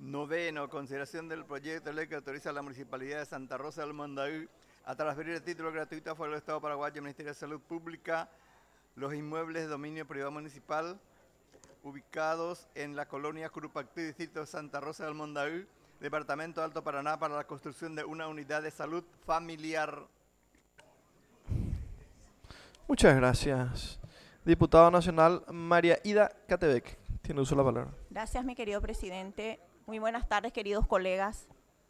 Noveno, consideración del proyecto de ley que autoriza a la Municipalidad de Santa Rosa del Mondaú a transferir el título gratuito a favor del Estado paraguayo al Ministerio de Salud Pública los inmuebles de dominio privado municipal ubicados en la colonia Curupactí, distrito de Santa Rosa del Mondaú, departamento de Alto Paraná, para la construcción de una unidad de salud familiar. Muchas gracias. Diputada nacional María Ida Catebec, tiene uso de la palabra. Gracias, mi querido presidente. Muy buenas tardes, queridos colegas.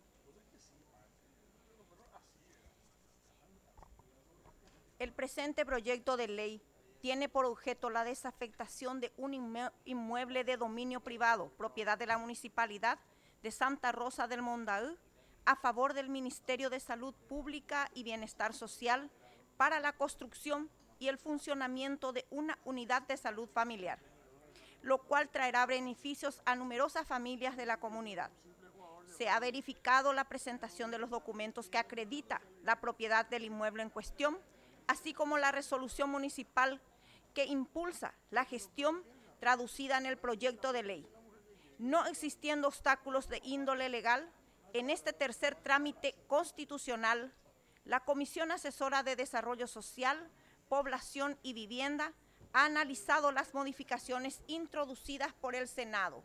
El presente proyecto de ley tiene por objeto la desafectación de un inmueble de dominio privado, propiedad de la Municipalidad de Santa Rosa del Mondaú, a favor del Ministerio de Salud Pública y Bienestar Social para la construcción y el funcionamiento de una unidad de salud familiar, lo cual traerá beneficios a numerosas familias de la comunidad. Se ha verificado la presentación de los documentos que acredita la propiedad del inmueble en cuestión, así como la resolución municipal que impulsa la gestión traducida en el proyecto de ley. No existiendo obstáculos de índole legal, en este tercer trámite constitucional, la Comisión Asesora de Desarrollo Social, Población y Vivienda ha analizado las modificaciones introducidas por el Senado,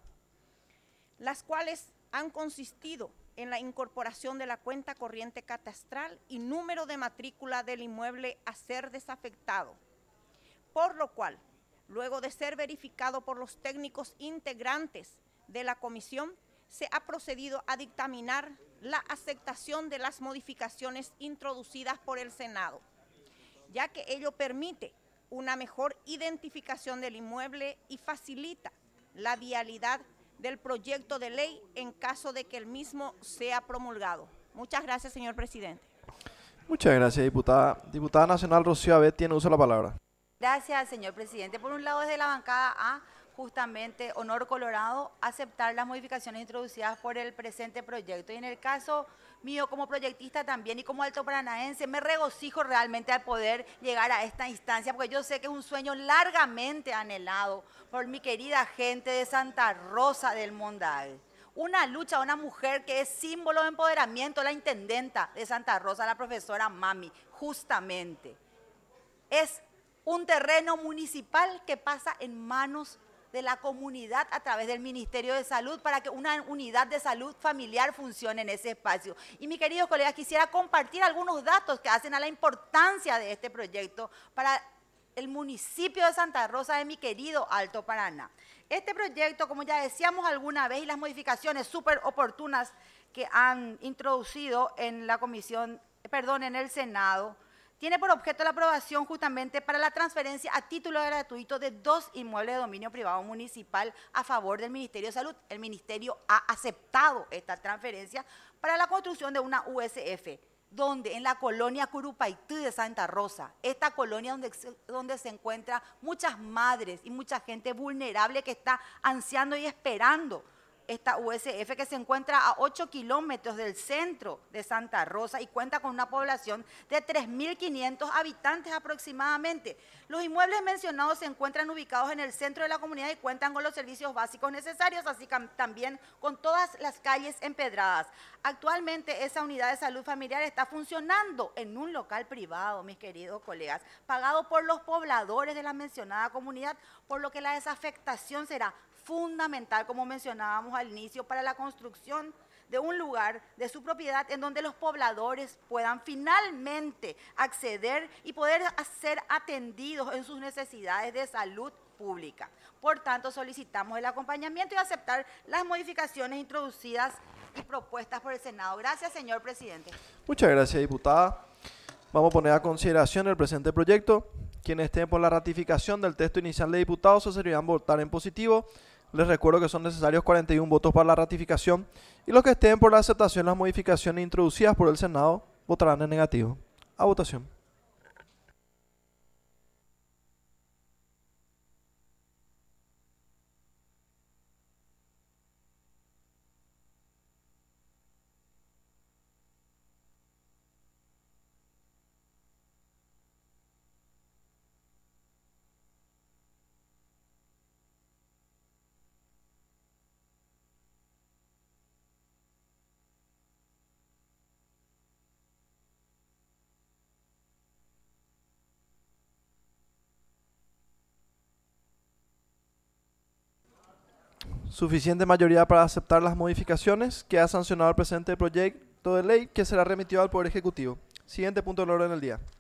las cuales han consistido en la incorporación de la cuenta corriente catastral y número de matrícula del inmueble a ser desafectado, por lo cual, luego de ser verificado por los técnicos integrantes de la comisión, se ha procedido a dictaminar la aceptación de las modificaciones introducidas por el Senado, ya que ello permite una mejor identificación del inmueble y facilita la vialidad del proyecto de ley en caso de que el mismo sea promulgado. Muchas gracias, señor presidente. Muchas gracias, diputada. Diputada nacional Rocío Abet, tiene uso de la palabra. Gracias, señor presidente. Por un lado, desde la bancada A, justamente Honor Colorado, aceptar las modificaciones introducidas por el presente proyecto. Y en el caso mío como proyectista también y como alto paranaense, me regocijo realmente al poder llegar a esta instancia, porque yo sé que es un sueño largamente anhelado por mi querida gente de Santa Rosa del Mondaú. Una lucha, una mujer que es símbolo de empoderamiento, la intendenta de Santa Rosa, la profesora Mami, justamente. Es un terreno municipal que pasa en manos de la comunidad a través del Ministerio de Salud para que una unidad de salud familiar funcione en ese espacio. Y mis queridos colegas, quisiera compartir algunos datos que hacen a la importancia de este proyecto para el municipio de Santa Rosa de mi querido Alto Paraná. Este proyecto, como ya decíamos alguna vez, y las modificaciones súper oportunas que han introducido en la comisión, en el Senado, tiene por objeto la aprobación justamente para la transferencia a título gratuito de 2 inmuebles de dominio privado municipal a favor del Ministerio de Salud. El Ministerio ha aceptado esta transferencia para la construcción de una USF, donde en la colonia Curupaytí de Santa Rosa, esta colonia donde se encuentran muchas madres y mucha gente vulnerable que está ansiando y esperando esta USF, que se encuentra a 8 kilómetros del centro de Santa Rosa y cuenta con una población de 3.500 habitantes aproximadamente. Los inmuebles mencionados se encuentran ubicados en el centro de la comunidad y cuentan con los servicios básicos necesarios, así que también con todas las calles empedradas. Actualmente esa unidad de salud familiar está funcionando en un local privado, mis queridos colegas, pagado por los pobladores de la mencionada comunidad, por lo que la desafectación será fundamental, como mencionábamos al inicio, para la construcción de un lugar de su propiedad en donde los pobladores puedan finalmente acceder y poder ser atendidos en sus necesidades de salud pública. Por tanto, solicitamos el acompañamiento y aceptar las modificaciones introducidas y propuestas por el Senado. Gracias, señor presidente. Muchas gracias, diputada. Vamos a poner a consideración el presente proyecto. Quienes estén por la ratificación del texto inicial de diputados se servirán votar en positivo. Les recuerdo que son necesarios 41 votos para la ratificación y los que estén por la aceptación de las modificaciones introducidas por el Senado votarán en negativo. A votación. Suficiente mayoría para aceptar las modificaciones. Queda sancionado el presente proyecto de ley que será remitido al Poder Ejecutivo. Siguiente punto del orden del día.